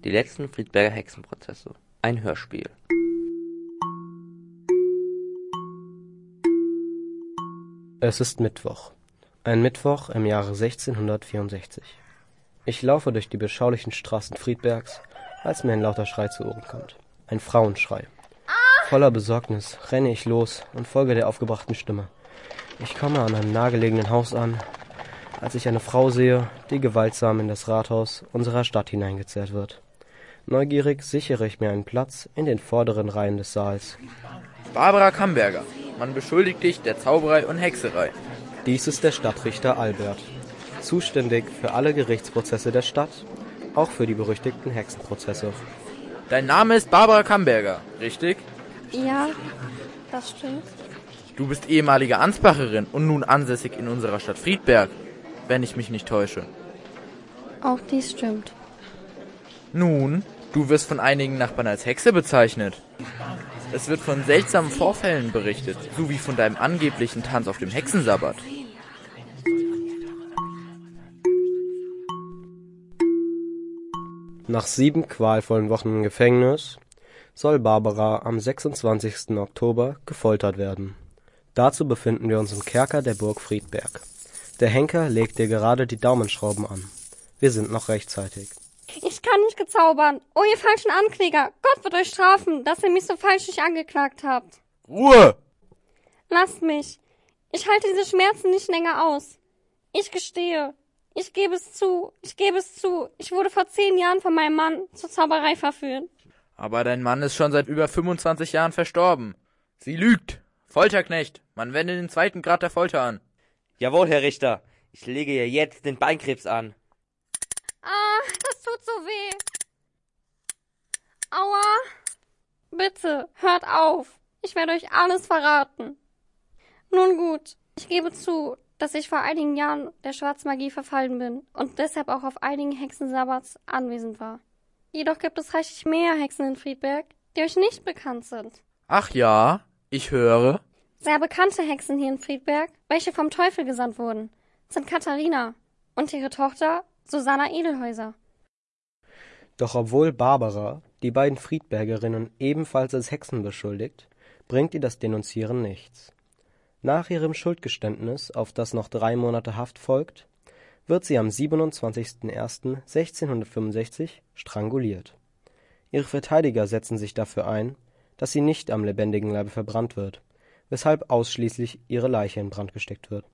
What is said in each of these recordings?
Die letzten Friedberger Hexenprozesse. Ein Hörspiel. Es ist Mittwoch. Ein Mittwoch im Jahre 1664. Ich laufe durch die beschaulichen Straßen Friedbergs, als mir ein lauter Schrei zu Ohren kommt. Ein Frauenschrei. Voller Besorgnis renne ich los und folge der aufgebrachten Stimme. Ich komme an einem nahegelegenen Haus an, als ich eine Frau sehe, die gewaltsam in das Rathaus unserer Stadt hineingezerrt wird. Neugierig sichere ich mir einen Platz in den vorderen Reihen des Saals. Barbara Camberger, man beschuldigt dich der Zauberei und Hexerei. Dies ist der Stadtrichter Albert, zuständig für alle Gerichtsprozesse der Stadt, auch für die berüchtigten Hexenprozesse. Dein Name ist Barbara Camberger, richtig? Ja, das stimmt. Du bist ehemalige Ansbacherin und nun ansässig in unserer Stadt Friedberg, wenn ich mich nicht täusche. Auch dies stimmt. Nun, du wirst von einigen Nachbarn als Hexe bezeichnet. Es wird von seltsamen Vorfällen berichtet, sowie von deinem angeblichen Tanz auf dem Hexensabbat. Nach 7 qualvollen Wochen im Gefängnis soll Barbara am 26. Oktober gefoltert werden. Dazu befinden wir uns im Kerker der Burg Friedberg. Der Henker legt dir gerade die Daumenschrauben an. Wir sind noch rechtzeitig. Ich kann nicht gezaubern. Oh, ihr falschen Ankläger. Gott wird euch strafen, dass ihr mich so falschlich angeklagt habt. Ruhe! Lasst mich. Ich halte diese Schmerzen nicht länger aus. Ich gestehe. Ich gebe es zu. Ich wurde vor 10 Jahren von meinem Mann zur Zauberei verführt. Aber dein Mann ist schon seit über 25 Jahren verstorben. Sie lügt. Folterknecht, man wende den 2. Grad der Folter an. Jawohl, Herr Richter. Ich lege ihr jetzt den Beinkrebs an. Ah, das tut so weh. Aua. Bitte, hört auf. Ich werde euch alles verraten. Nun gut, ich gebe zu, dass ich vor einigen Jahren der Schwarzmagie verfallen bin und deshalb auch auf einigen Hexensabbats anwesend war. Jedoch gibt es reichlich mehr Hexen in Friedberg, die euch nicht bekannt sind. Ach ja, ich höre. Sehr bekannte Hexen hier in Friedberg, welche vom Teufel gesandt wurden, sind Katharina und ihre Tochter Susanna Edelhäuser. Doch obwohl Barbara die beiden Friedbergerinnen ebenfalls als Hexen beschuldigt, bringt ihr das Denunzieren nichts. Nach ihrem Schuldgeständnis, auf das noch 3 Monate Haft folgt, wird sie am 27.01.1665 stranguliert. Ihre Verteidiger setzen sich dafür ein, dass sie nicht am lebendigen Leibe verbrannt wird, weshalb ausschließlich ihre Leiche in Brand gesteckt wird.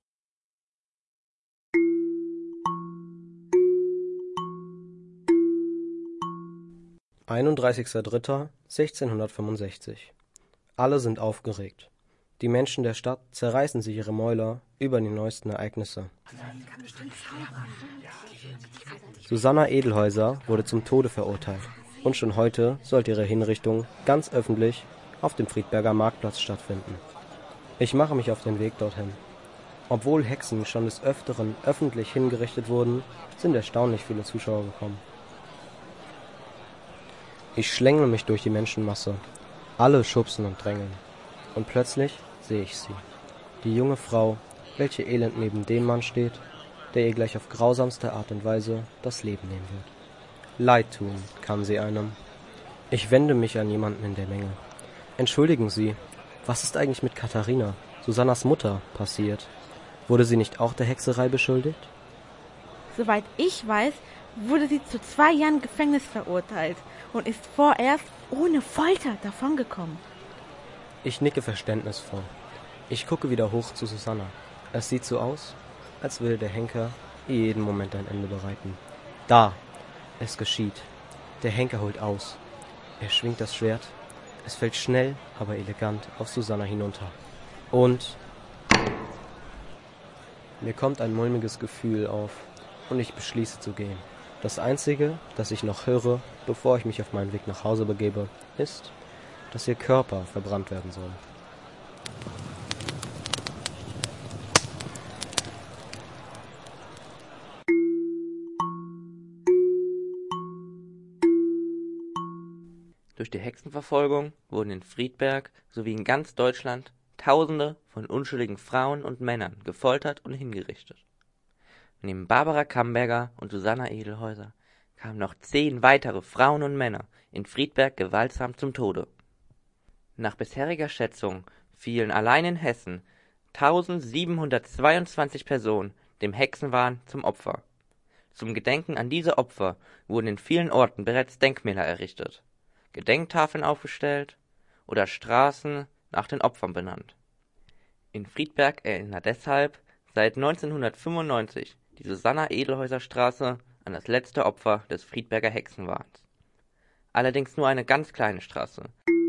»31.03.1665. Alle sind aufgeregt. Die Menschen der Stadt zerreißen sich ihre Mäuler über die neuesten Ereignisse. Susanna Edelhäuser wurde zum Tode verurteilt und schon heute sollte ihre Hinrichtung ganz öffentlich auf dem Friedberger Marktplatz stattfinden. Ich mache mich auf den Weg dorthin. Obwohl Hexen schon des Öfteren öffentlich hingerichtet wurden, sind erstaunlich viele Zuschauer gekommen. Ich schlängle mich durch die Menschenmasse. Alle schubsen und drängeln. Und plötzlich sehe ich sie. Die junge Frau, welche elend neben dem Mann steht, der ihr gleich auf grausamste Art und Weise das Leben nehmen wird. Leid tun kann sie einem. Ich wende mich an jemanden in der Menge. Entschuldigen Sie, was ist eigentlich mit Katharina, Susannas Mutter, passiert? Wurde sie nicht auch der Hexerei beschuldigt? Soweit ich weiß, wurde sie zu 2 Jahren Gefängnis verurteilt und ist vorerst ohne Folter davongekommen. Ich nicke verständnisvoll. Ich gucke wieder hoch zu Susanna. Es sieht so aus, als würde der Henker jeden Moment ein Ende bereiten. Da! Es geschieht. Der Henker holt aus. Er schwingt das Schwert. Es fällt schnell, aber elegant auf Susanna hinunter. Und mir kommt ein mulmiges Gefühl auf und ich beschließe zu gehen. Das Einzige, das ich noch höre, bevor ich mich auf meinen Weg nach Hause begebe, ist, dass ihr Körper verbrannt werden soll. Durch die Hexenverfolgung wurden in Friedberg sowie in ganz Deutschland Tausende von unschuldigen Frauen und Männern gefoltert und hingerichtet. Neben Barbara Camberger und Susanna Edelhäuser kamen noch 10 weitere Frauen und Männer in Friedberg gewaltsam zum Tode. Nach bisheriger Schätzung fielen allein in Hessen 1722 Personen dem Hexenwahn zum Opfer. Zum Gedenken an diese Opfer wurden in vielen Orten bereits Denkmäler errichtet, Gedenktafeln aufgestellt oder Straßen nach den Opfern benannt. In Friedberg erinnert deshalb seit 1995 die Susanna-Edelhäuser-Straße an das letzte Opfer des Friedberger Hexenwahns. Allerdings nur eine ganz kleine Straße.